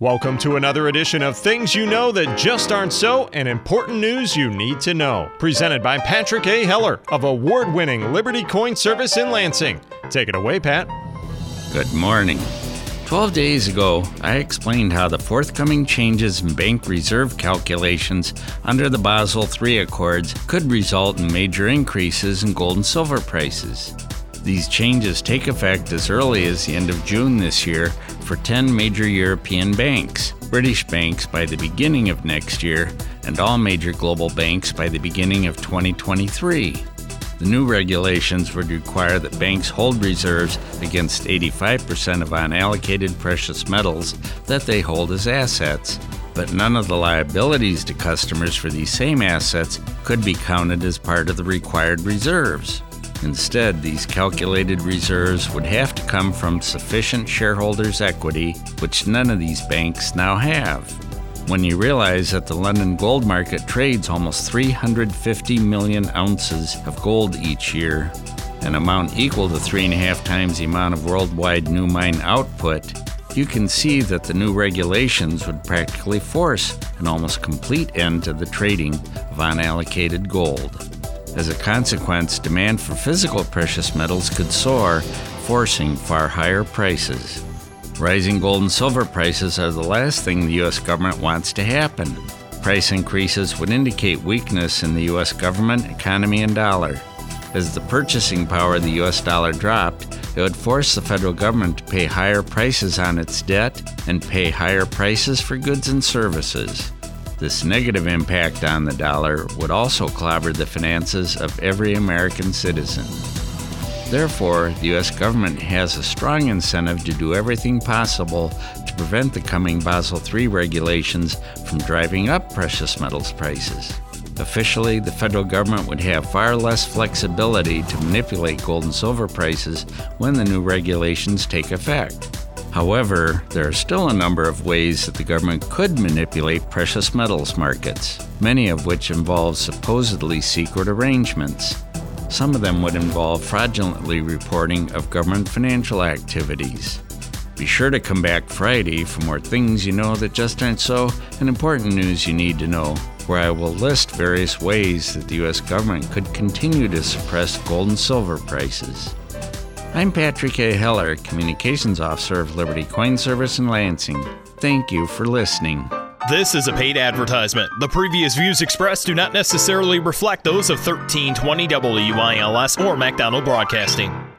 Welcome to another edition of Things You Know That Just Aren't So and Important News You Need to Know. Presented by Patrick A. Heller of award-winning Liberty Coin Service in Lansing. Take it away, Pat. Good morning. 12 days ago, I explained how the forthcoming changes in bank reserve calculations under the Basel III Accords could result in major increases in gold and silver prices. These changes take effect as early as the end of June this year for 10 major European banks, British banks by the beginning of next year, and all major global banks by the beginning of 2023. The new regulations would require that banks hold reserves against 85% of unallocated precious metals that they hold as assets, but none of the liabilities to customers for these same assets could be counted as part of the required reserves. Instead, these calculated reserves would have to come from sufficient shareholders' equity, which none of these banks now have. When you realize that the London gold market trades almost 350 million ounces of gold each year, an amount equal to 3.5 times the amount of worldwide new mine output, you can see that the new regulations would practically force an almost complete end to the trading of unallocated gold. As a consequence, demand for physical precious metals could soar, forcing far higher prices. Rising gold and silver prices are the last thing the U.S. government wants to happen. Price increases would indicate weakness in the U.S. government, economy, and dollar. As the purchasing power of the U.S. dollar dropped, it would force the federal government to pay higher prices on its debt and pay higher prices for goods and services. This negative impact on the dollar would also clobber the finances of every American citizen. Therefore, the U.S. government has a strong incentive to do everything possible to prevent the coming Basel III regulations from driving up precious metals prices. Officially, the federal government would have far less flexibility to manipulate gold and silver prices when the new regulations take effect. However, there are still a number of ways that the government could manipulate precious metals markets, many of which involve supposedly secret arrangements. Some of them would involve fraudulently reporting of government financial activities. Be sure to come back Friday for more things you know that just aren't so and important news you need to know, where I will list various ways that the U.S. government could continue to suppress gold and silver prices. I'm Patrick A. Heller, Communications Officer of Liberty Coin Service in Lansing. Thank you for listening. This is a paid advertisement. The previous views expressed do not necessarily reflect those of 1320 WILS or MacDonald Broadcasting.